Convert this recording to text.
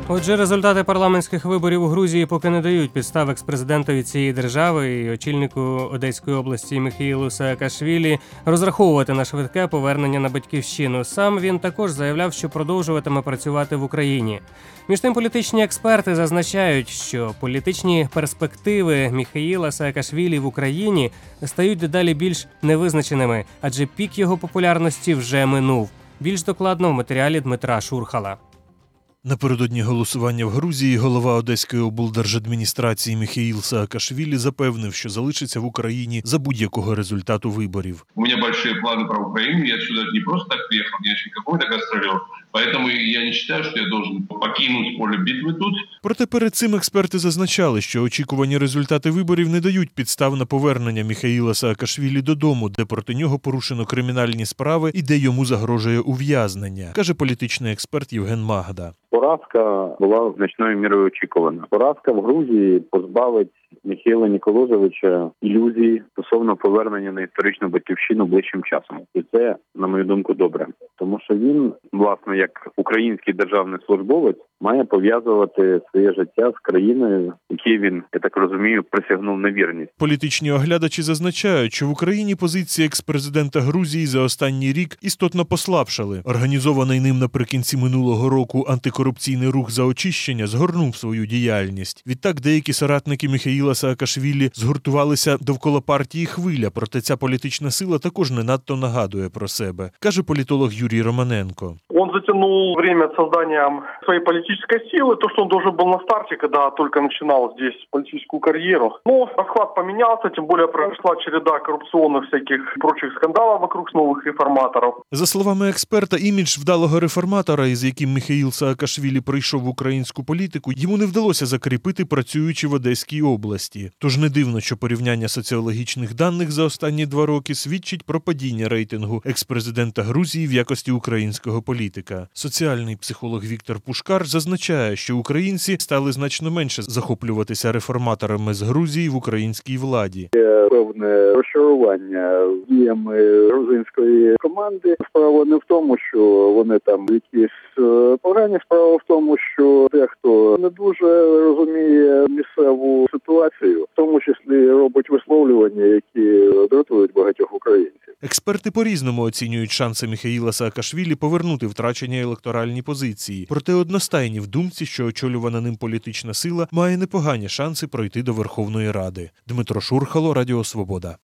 Отже, результати парламентських виборів у Грузії поки не дають підстав експрезидентові цієї держави і очільнику Одеської області Міхеїлу Саакашвілі розраховувати на швидке повернення на батьківщину. Сам він також заявляв, що продовжуватиме працювати в Україні. Між тим, політичні експерти зазначають, що політичні перспективи Міхеїла Саакашвілі в Україні стають дедалі більш невизначеними, адже пік його популярності вже минув. Більш докладно в матеріалі Дмитра Шурхала. Напередодні голосування в Грузії голова Одеської облдержадміністрації Міхеїл Саакашвілі запевнив, що залишиться в Україні за будь-якого результату виборів. У мене великі плани про Україну, я сюди не просто так приїхав, я ще якийсь гастролер, тому я не вважаю, що я должен покинути поле битви тут. Проте перед цим експерти зазначали, що очікувані результати виборів не дають підстав на повернення Міхеїла Саакашвілі додому, де проти нього порушено кримінальні справи і де йому загрожує ув'язнення, каже політичний експерт Євген Магда. Поразка була значною мірою очікувана. Поразка в Грузії позбавить Міхеїла Ніколозовича ілюзій стосовно повернення на історичну батьківщину ближчим часом. І це, на мою думку, добре. Тому що він, власне, як український державний службовець, має пов'язувати своє життя з країною, якій він, я так розумію, присягнув на вірність. Політичні оглядачі зазначають, що в Україні позиції експрезидента Грузії за останній рік істотно послабшали. Організований ним наприкінці минулого року антикорупційний рух «За очищення» згорнув свою діяльність. Відтак деякі соратники Міхеїла Саакашвілі згуртувалися довкола партії «Хвиля», проте ця політична сила також не надто нагадує про себе, каже політолог Юрій Романенко. Он затянул время созданием своей политической силы, то, что он должен был на старте, когда только начинал здесь политическую карьеру. Но расклад поменялся, тем более прошла череда коррупционных всяких прочих скандалов вокруг новых реформаторов. За словами експерта, імідж вдалого реформатора, із яким Міхеїл Саакашвілі прийшов в українську політику, йому не вдалося закріпити, працюючи в Одеській області. Тож не дивно, що порівняння соціологічних даних за останні 2 роки свідчить про падіння рейтингу експрезидента Грузії в якості українського політика. Соціальний психолог Віктор Пушкар зазначає, що українці стали значно менше захоплюватися реформаторами з Грузії в українській владі. Є певне розчарування діями грузинської команди. Справа не в тому, що вони там якісь погані, справа в тому, що дехто не дуже розуміє місцеву ситуацію, в тому числі робить висловлювання, які дратують багатьох українців. Експерти по-різному оцінюють шанси Міхеїла Саакашвілі повернути втрачені електоральні позиції. Проте одностайні в думці, що очолювана ним політична сила має непогані шанси пройти до Верховної Ради. Дмитро Шурхало, Радіо Свобода.